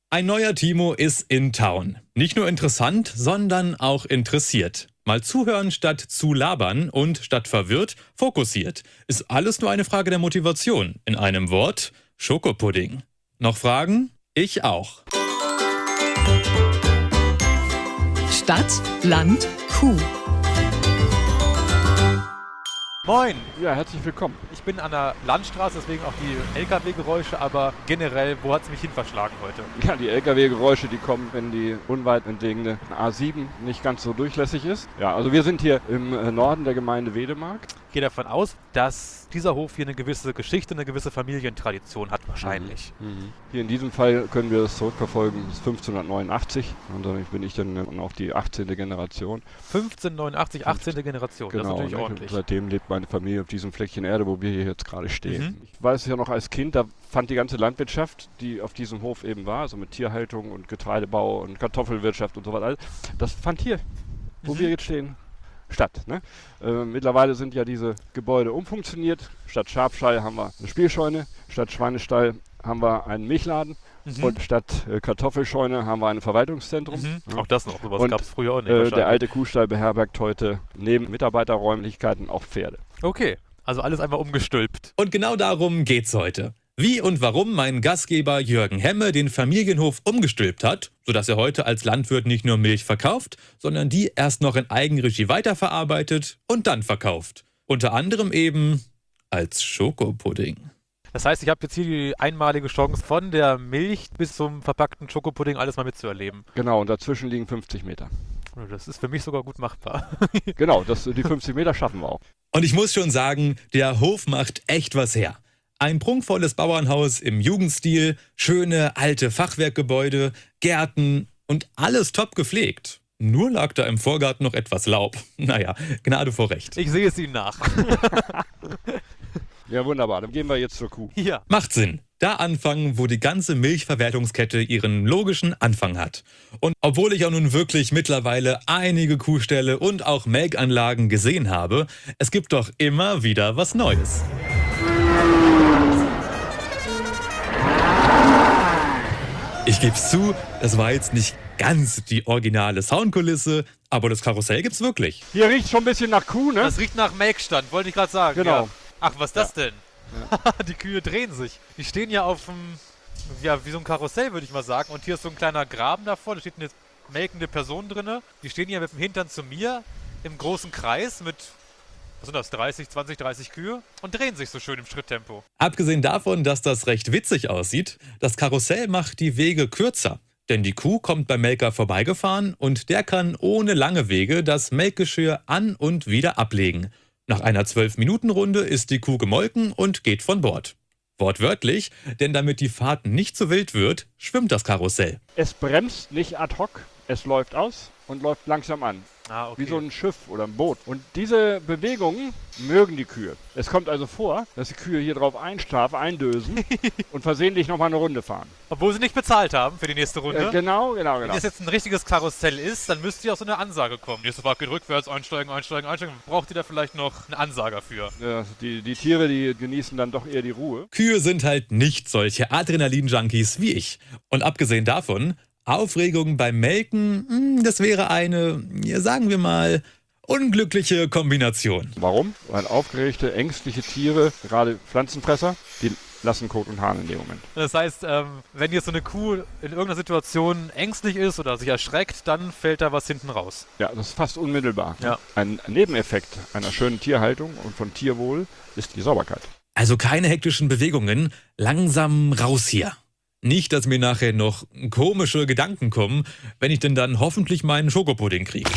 Ein neuer Timo ist in Town. Nicht nur interessant, sondern auch interessiert. Mal zuhören statt zu labern und statt verwirrt, fokussiert. Ist alles nur eine Frage der Motivation. In einem Wort, Schokopudding. Noch Fragen? Ich auch. Stadt, Land, Kuh. Moin! Ja, herzlich willkommen. Ich bin an der Landstraße, deswegen auch die LKW-Geräusche, aber generell, wo hat es mich hin verschlagen heute? Ja, die LKW-Geräusche, die kommen, wenn die unweit entlegene A7 nicht ganz so durchlässig ist. Ja, also wir sind hier im Norden der Gemeinde Wedemark. Ich gehe davon aus, dass dieser Hof hier eine gewisse Geschichte, eine gewisse Familientradition hat wahrscheinlich. Hier in diesem Fall können wir das zurückverfolgen bis 1589 und dann bin ich dann auch die 18. Generation. 1589, 18. Generation, Genau, das ist natürlich ne? ordentlich. Seitdem lebt meine Familie auf diesem Fleckchen Erde, wo wir hier jetzt gerade stehen. Ich weiß ja noch als Kind, da fand die ganze Landwirtschaft, die auf diesem Hof eben war, also mit Tierhaltung und Getreidebau und Kartoffelwirtschaft und so weiter, das fand hier, wo wir jetzt stehen, statt. Ne? Mittlerweile sind ja diese Gebäude umfunktioniert. Statt Schafstall haben wir eine Spielscheune, statt Schweinestall haben wir einen Milchladen und statt Kartoffelscheune haben wir ein Verwaltungszentrum. Ja. Auch das noch, sowas gab es früher auch nicht. Der alte Kuhstall beherbergt heute neben Mitarbeiterräumlichkeiten auch Pferde. Okay, also alles einmal umgestülpt. Und genau darum geht's heute. Wie und warum mein Gastgeber Jürgen Hemme den Familienhof umgestülpt hat, sodass er heute als Landwirt nicht nur Milch verkauft, sondern die erst noch in Eigenregie weiterverarbeitet und dann verkauft. Unter anderem eben als Schokopudding. Das heißt, ich habe jetzt hier die einmalige Chance, von der Milch bis zum verpackten Schokopudding alles mal mitzuerleben. Genau, und dazwischen liegen 50 Meter. Das ist für mich sogar gut machbar. Genau, die 50 Meter schaffen wir auch. Und ich muss schon sagen, der Hof macht echt was her. Ein prunkvolles Bauernhaus im Jugendstil, schöne alte Fachwerkgebäude, Gärten und alles top gepflegt. Nur lag da im Vorgarten noch etwas Laub. Naja, Gnade vor Recht. Ich sehe es Ihnen nach. Ja, wunderbar. Dann gehen wir jetzt zur Kuh. Ja. Macht Sinn. Da anfangen, wo die ganze Milchverwertungskette ihren logischen Anfang hat. Und obwohl ich ja nun wirklich mittlerweile einige Kuhställe und auch Melkanlagen gesehen habe, es gibt doch immer wieder was Neues. Ich geb's zu, das war jetzt nicht ganz die originale Soundkulisse, aber das Karussell gibt's wirklich. Hier riecht schon ein bisschen nach Kuh, ne? Das riecht nach Melkstand, wollte ich gerade sagen. Genau. Ja. Ach, was ist das denn? Ja. Die Kühe drehen sich. Die stehen ja auf dem, ja, wie so ein Karussell, würde ich mal sagen. Und hier ist so ein kleiner Graben davor, da steht eine melkende Person drin. Die stehen hier mit dem Hintern zu mir im großen Kreis mit, was sind das, 30 Kühe und drehen sich so schön im Schritttempo. Abgesehen davon, dass das recht witzig aussieht, das Karussell macht die Wege kürzer. Denn die Kuh kommt beim Melker vorbeigefahren und der kann ohne lange Wege das Melkgeschirr an und wieder ablegen. Nach einer 12-Minuten-Runde ist die Kuh gemolken und geht von Bord. Wortwörtlich, denn damit die Fahrt nicht zu wild wird, schwimmt das Karussell. Es bremst nicht ad hoc, es läuft aus und läuft langsam an. Ah, okay. Wie so ein Schiff oder ein Boot. Und diese Bewegungen mögen die Kühe. Es kommt also vor, dass die Kühe hier drauf eindösen und versehentlich nochmal eine Runde fahren. Obwohl sie nicht bezahlt haben für die nächste Runde. Genau. Wenn das jetzt ein richtiges Karussell ist, dann müsste ja auch so eine Ansage kommen. Nächste Fahrt geht rückwärts, einsteigen. Braucht ihr da vielleicht noch einen Ansager für? Ja, die Tiere, die genießen dann doch eher die Ruhe. Kühe sind halt nicht solche Adrenalin-Junkies wie ich. Und abgesehen davon, Aufregung beim Melken, das wäre eine, sagen wir mal, unglückliche Kombination. Warum? Weil aufgeregte, ängstliche Tiere, gerade Pflanzenfresser, die lassen Kot und Hahn in dem Moment. Das heißt, wenn jetzt so eine Kuh in irgendeiner Situation ängstlich ist oder sich erschreckt, dann fällt da was hinten raus. Ja, das ist fast unmittelbar. Ja. Ein Nebeneffekt einer schönen Tierhaltung und von Tierwohl ist die Sauberkeit. Also keine hektischen Bewegungen, langsam raus hier. Nicht, dass mir nachher noch komische Gedanken kommen, wenn ich denn dann hoffentlich meinen Schokopudding kriege.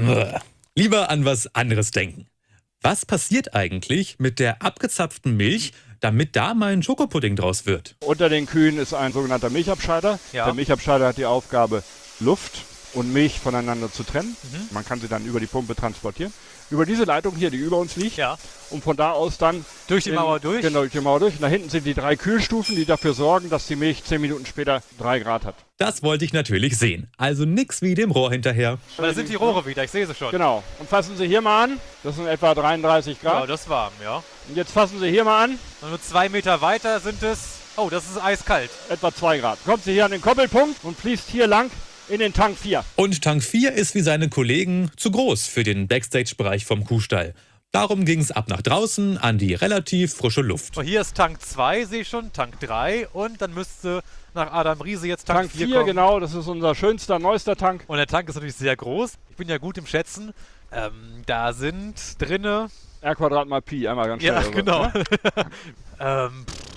Lieber an was anderes denken. Was passiert eigentlich mit der abgezapften Milch, damit da mein Schokopudding draus wird? Unter den Kühen ist ein sogenannter Milchabscheider. Ja. Der Milchabscheider hat die Aufgabe, Luft und Milch voneinander zu trennen. Man kann sie dann über die Pumpe transportieren. Über diese Leitung hier, die über uns liegt. Ja. Und von da aus dann... Durch die Mauer durch? Genau, durch die Mauer durch. Und da hinten sind die 3 Kühlstufen, die dafür sorgen, dass die Milch 10 Minuten später 3 Grad hat. Das wollte ich natürlich sehen. Also nix wie dem Rohr hinterher. Da sind die Rohre wieder, ich sehe sie schon. Genau. Und fassen Sie hier mal an. Das sind etwa 33 Grad. Ja, das ist warm, ja. Und jetzt fassen Sie hier mal an. Und nur 2 Meter weiter sind es Oh, das ist eiskalt. Etwa 2 Grad. Kommt sie hier an den Koppelpunkt und fließt hier lang in den Tank 4. Und Tank 4 ist wie seine Kollegen zu groß für den Backstage-Bereich vom Kuhstall. Darum ging es ab nach draußen an die relativ frische Luft. Oh, hier ist Tank 2, sehe ich schon, Tank 3 und dann müsste nach Adam Riese jetzt Tank 4 4 kommen. genau, das ist unser schönster, neuester Tank. Und der Tank ist natürlich sehr groß. Ich bin ja gut im Schätzen. Da sind drinne... R² mal Pi, einmal ganz schnell. Ja, also, genau. Ne?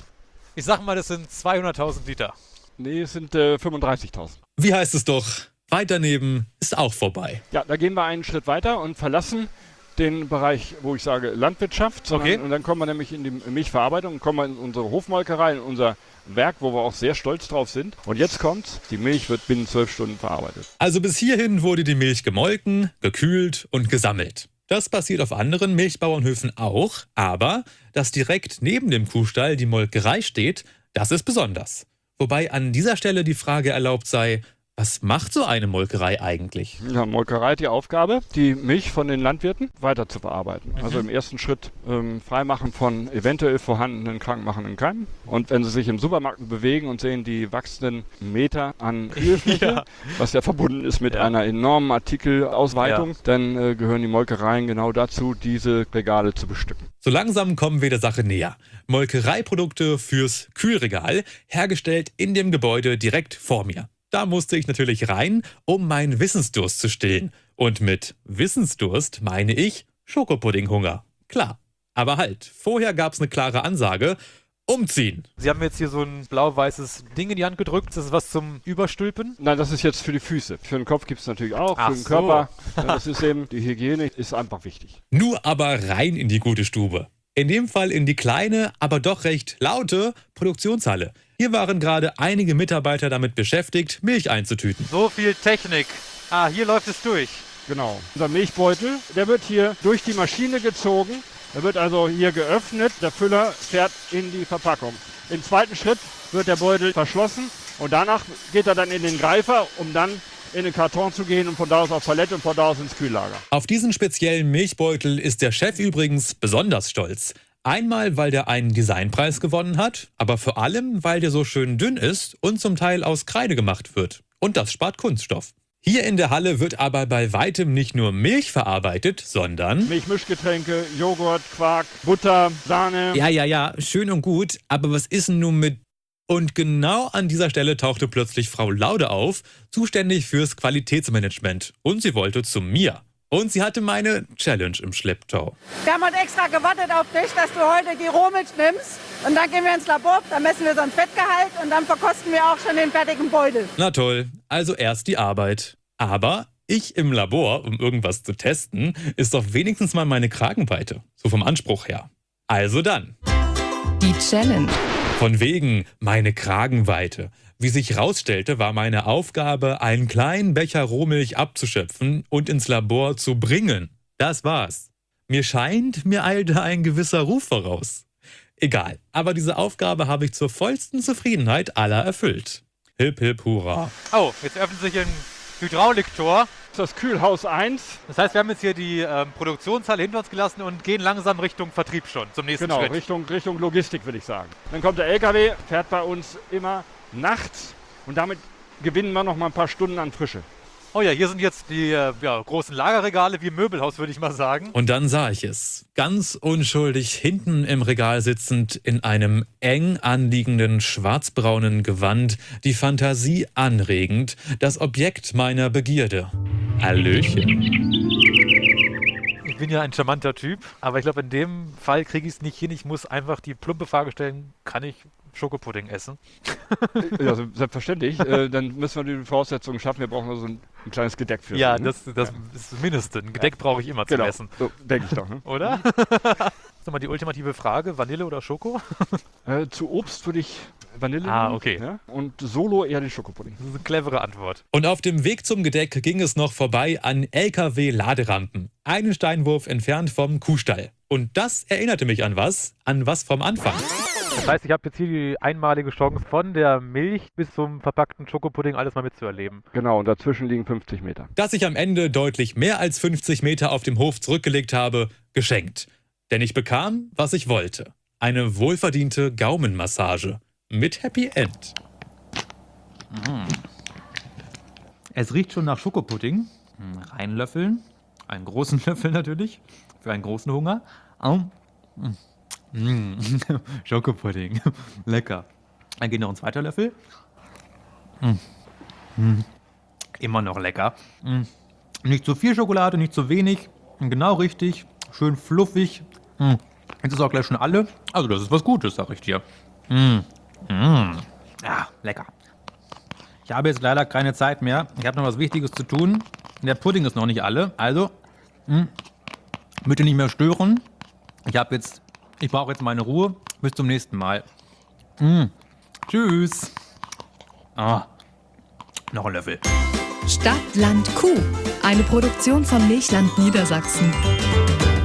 Ich sag mal, das sind 200.000 Liter. Nee, es sind 35.000. Wie heißt es doch? Weit daneben ist auch vorbei. Ja, da gehen wir einen Schritt weiter und verlassen den Bereich, wo ich sage Landwirtschaft. Okay. Und dann kommen wir nämlich in die Milchverarbeitung und kommen wir in unsere Hofmolkerei, in unser Werk, wo wir auch sehr stolz drauf sind. Und jetzt kommt's, die Milch wird binnen 12 Stunden verarbeitet. Also bis hierhin wurde die Milch gemolken, gekühlt und gesammelt. Das passiert auf anderen Milchbauernhöfen auch, aber dass direkt neben dem Kuhstall die Molkerei steht, das ist besonders. Wobei an dieser Stelle die Frage erlaubt sei, was macht so eine Molkerei eigentlich? Ja, Molkerei hat die Aufgabe, die Milch von den Landwirten weiter zu bearbeiten. Also im ersten Schritt Freimachen von eventuell vorhandenen krankmachenden Keimen. Und wenn sie sich im Supermarkt bewegen und sehen die wachsenden Meter an Kühlfläche, was ja verbunden ist mit einer enormen Artikelausweitung, dann gehören die Molkereien genau dazu, diese Regale zu bestücken. So langsam kommen wir der Sache näher. Molkereiprodukte fürs Kühlregal, hergestellt in dem Gebäude direkt vor mir. Da musste ich natürlich rein, um meinen Wissensdurst zu stillen. Und mit Wissensdurst meine ich Schokopuddinghunger. Klar. Aber halt, vorher gab es eine klare Ansage: umziehen. Sie haben jetzt hier so ein blau-weißes Ding in die Hand gedrückt. Das ist was zum Überstülpen. Nein, das ist jetzt für die Füße. Für den Kopf gibt es natürlich auch, Ach für den so. Körper. Ja, das ist eben, die Hygiene ist einfach wichtig. Nur aber rein in die gute Stube. In dem Fall in die kleine, aber doch recht laute Produktionshalle. Hier waren gerade einige Mitarbeiter damit beschäftigt, Milch einzutüten. So viel Technik. Ah, hier läuft es durch. Genau. Unser Milchbeutel, der wird hier durch die Maschine gezogen. Der wird also hier geöffnet. Der Füller fährt in die Verpackung. Im zweiten Schritt wird der Beutel verschlossen und danach geht er dann in den Greifer, um dann in den Karton zu gehen und von da aus auf Palette und von da aus ins Kühllager. Auf diesen speziellen Milchbeutel ist der Chef übrigens besonders stolz. Einmal, weil der einen Designpreis gewonnen hat, aber vor allem, weil der so schön dünn ist und zum Teil aus Kreide gemacht wird. Und das spart Kunststoff. Hier in der Halle wird aber bei weitem nicht nur Milch verarbeitet, sondern... Milchmischgetränke, Joghurt, Quark, Butter, Sahne. Ja, schön und gut, aber was ist denn nun mit... Und genau an dieser Stelle tauchte plötzlich Frau Laude auf, zuständig fürs Qualitätsmanagement. Und sie wollte zu mir. Und sie hatte meine Challenge im Schlepptau. Wir haben heute extra gewartet auf dich, dass du heute die Rohmilch nimmst. Und dann gehen wir ins Labor, dann messen wir so ein Fettgehalt und dann verkosten wir auch schon den fertigen Beutel. Na toll, also erst die Arbeit. Aber ich im Labor, um irgendwas zu testen, ist doch wenigstens mal meine Kragenweite. So vom Anspruch her. Also dann. Die Challenge. Von wegen meine Kragenweite. Wie sich rausstellte, war meine Aufgabe, einen kleinen Becher Rohmilch abzuschöpfen und ins Labor zu bringen. Das war's. Mir scheint, mir eilte ein gewisser Ruf voraus. Egal, aber diese Aufgabe habe ich zur vollsten Zufriedenheit aller erfüllt. Hip, hip, hurra. Oh, jetzt öffnet sich ein Hydrauliktor. Das Kühlhaus 1. Das heißt, wir haben jetzt hier die Produktionshalle hinter uns gelassen und gehen langsam Richtung Vertrieb schon, zum nächsten Genau, Schritt. Richtung Logistik würde ich sagen. Dann kommt der LKW, fährt bei uns immer nachts und damit gewinnen wir noch mal ein paar Stunden an Frische. Oh ja, hier sind jetzt die großen Lagerregale wie im Möbelhaus, würde ich mal sagen. Und dann sah ich es. Ganz unschuldig hinten im Regal sitzend, in einem eng anliegenden schwarzbraunen Gewand, die Fantasie anregend, das Objekt meiner Begierde. Hallöchen. Ich bin ja ein charmanter Typ, aber ich glaube, in dem Fall kriege ich es nicht hin. Ich muss einfach die plumpe Frage stellen, kann ich Schokopudding essen? Ja, selbstverständlich. Dann müssen wir die Voraussetzungen schaffen. Wir brauchen also ein kleines Gedeck für. Ja, ne? das ist das Mindeste. Ein Gedeck brauche ich immer zum Genau, Essen. so denke ich doch. Ne? Oder? Sag mal die ultimative Frage, Vanille oder Schoko? Zu Obst würde ich Vanille Ah, nehmen, okay. ja? Und Solo eher den Schokopudding. Das ist eine clevere Antwort. Und auf dem Weg zum Gedeck ging es noch vorbei an LKW-Laderampen. Einen Steinwurf entfernt vom Kuhstall. Und das erinnerte mich an was? An was vom Anfang. Das heißt, ich habe jetzt hier die einmalige Chance, von der Milch bis zum verpackten Schokopudding alles mal mitzuerleben. Genau, und dazwischen liegen 50 Meter. Dass ich am Ende deutlich mehr als 50 Meter auf dem Hof zurückgelegt habe, geschenkt. Denn ich bekam, was ich wollte. Eine wohlverdiente Gaumenmassage. mit Happy End. Es riecht schon nach Schokopudding. Reinlöffeln. Einen großen Löffel natürlich. Für einen großen Hunger. Schokopudding. Lecker. Dann geht noch ein zweiter Löffel. Immer noch lecker. Nicht zu viel Schokolade, nicht zu wenig. Genau richtig. Schön fluffig. Jetzt ist auch gleich schon alle. Also das ist was Gutes, sag ich dir. Ja, lecker. Ich habe jetzt leider keine Zeit mehr. Ich habe noch was Wichtiges zu tun. Der Pudding ist noch nicht alle. Also, bitte nicht mehr stören. Ich brauche jetzt meine Ruhe. Bis zum nächsten Mal. Tschüss. Noch ein Löffel. Stadt, Land, Kuh. Eine Produktion von Milchland Niedersachsen.